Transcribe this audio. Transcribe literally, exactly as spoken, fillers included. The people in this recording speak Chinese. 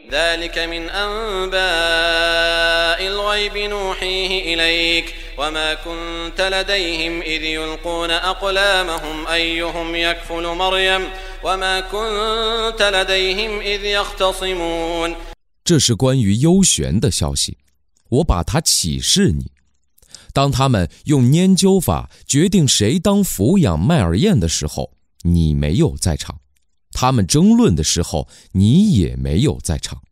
ذلك من أنباء الغيب نوحيه إليك وما كنت لديهم إذ يلقون أقلامهم أيهم يكفل مريم وما كنت لديهم إذ يختصمون。 这是关于幽玄的消息，我把它启示你。当他们用拈阄法决定谁当抚养麦尔燕的时候，你没有在场；他们争论的时候，你也没有在场。